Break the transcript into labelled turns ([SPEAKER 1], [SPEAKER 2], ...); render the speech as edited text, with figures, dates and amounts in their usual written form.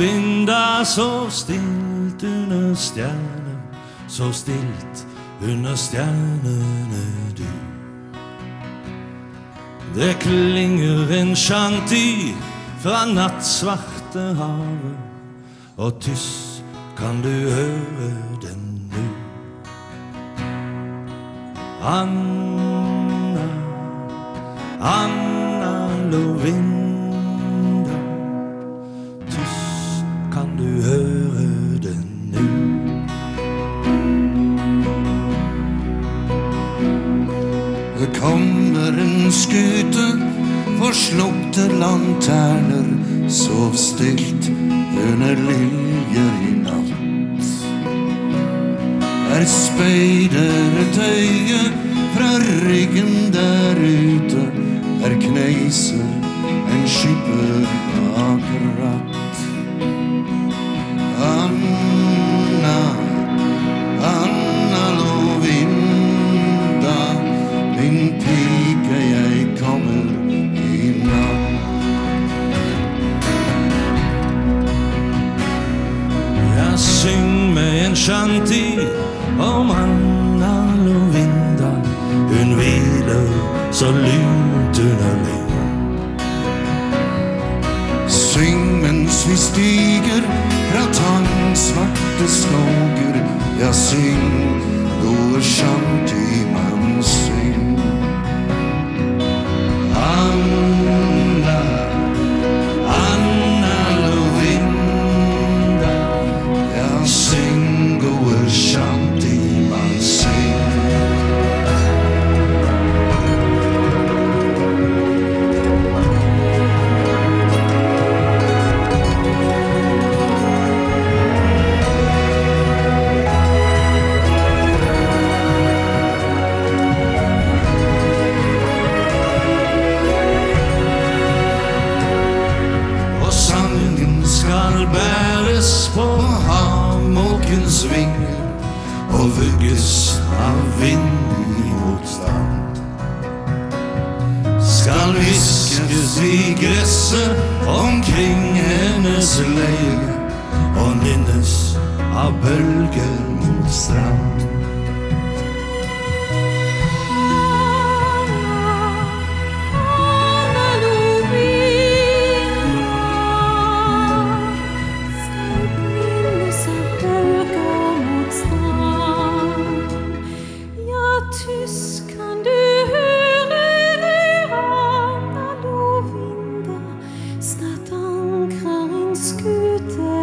[SPEAKER 1] vinda så stilt under stjernen, så stilt under stjernene du. Det klinger en shanty fra nattsvarte havet, og tyst kan du høre den nu. Anna, Anna Lovinda, tyst kan du høre den nu. Det kommer en skute, forslukte lanterner, sov stilt under liljer i natt. Speider et øye fra ryggen der ute, kneiser en skipper bak ratt. Anna, Anna Lovinda, min pike, jeg kommer i natt. Jeg syng med en shanty om Anna Lovinda, hun hviler så lunt under lyng. Syng mens vi stiger fra tangsvarte skoger, ja, syng, gode shantymann, syng. Anna, Anna Lovinda, ja, syng, gode shantymann, syng. Bæres på havmåkens vinger og vugges av vind mot strand. Skal viskes i gresset omkring hennes leie og nynnes av bølger mot strand.
[SPEAKER 2] Snart ankrar en skute